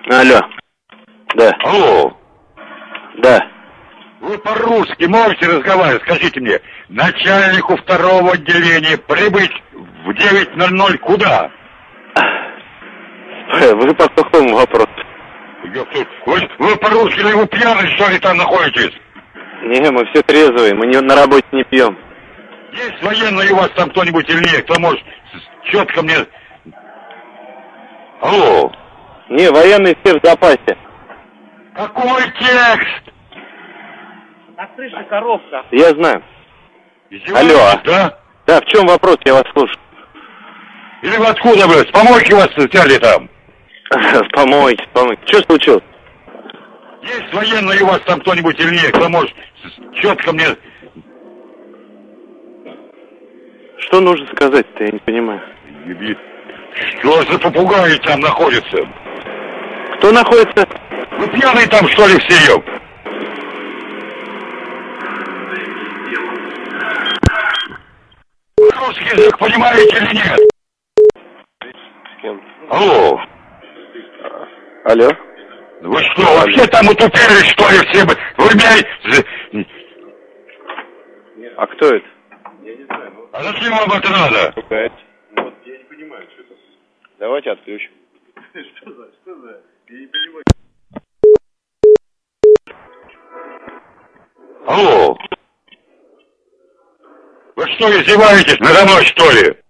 Алло. Да. Алло. Да. Вы по-русски можете разговаривать? Скажите мне, начальнику второго отделения прибыть в 9:00 куда? Вы по какому вопросу? Вы по-русски, или вы пьяный, что ли, там находитесь? Не, мы все трезвые, мы на работе не пьем. Есть военный у вас там кто-нибудь или нет? Кто может четко мне... Алло. Не, военные все в запасе. Какой текст? На крыше коробка. Я знаю. Издеваетесь, Алло. да? Да, в чем вопрос? Я вас слушаю. Или вы откуда, блядь? С помойки вас взяли там? Помойте. Что случилось? Есть военный у вас там кто-нибудь или нет? Кто может четко мне... Что нужно сказать-то, я не понимаю. Что за попугаи там находятся? Кто находится? Вы пьяные там, что ли, все? Русский язык понимаете или нет? Алло. Алло. Вы что, вообще там утупили, что ли, все? Вы меня... А кто это? А зачем вам это надо? Вот, я не понимаю, что это. Давайте отключим. Что за? Я не понимаю. Алло. Вы что, издеваетесь надо мной, что ли?